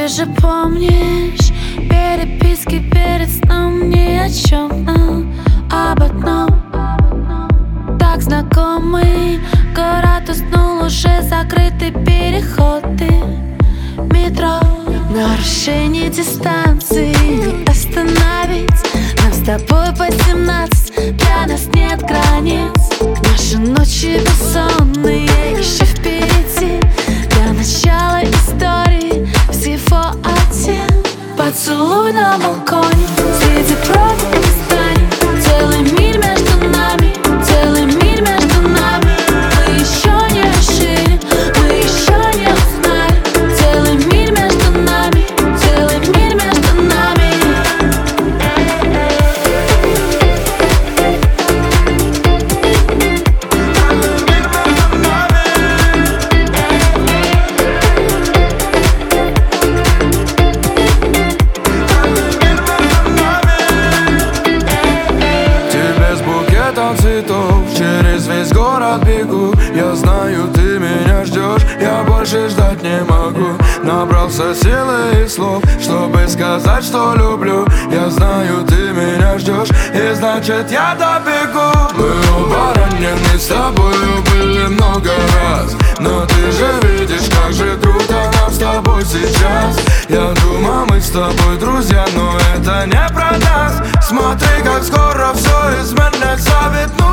же помнишь переписки перед сном ни о чем, но об одном. Так знакомый город уснул, уже закрыты переходы метро. Нарушение дистанции не остановить. Нам с тобой по 17, для нас нет границ. Наши ночи бессонные еще впереди. Для начала истории всего один поцелуй на балконе среди пробок и зданий. Целый мир между нами, целый мир между нами. Мы еще не решили, мы еще не узнали. Целый мир между нами, целый мир между нами. Цветов через весь город бегу. Я знаю, ты меня ждешь, я больше ждать не могу. Набрался силы и слов, чтобы сказать, что люблю. Я знаю, ты меня ждешь, и значит я добегу. Мы оба ранены, с тобою были много раз, но ты же видишь, как же круто нам с тобой сейчас. Я думал, мы с тобой друзья, но это не про нас. Смотри, как скоро все изменится, ведь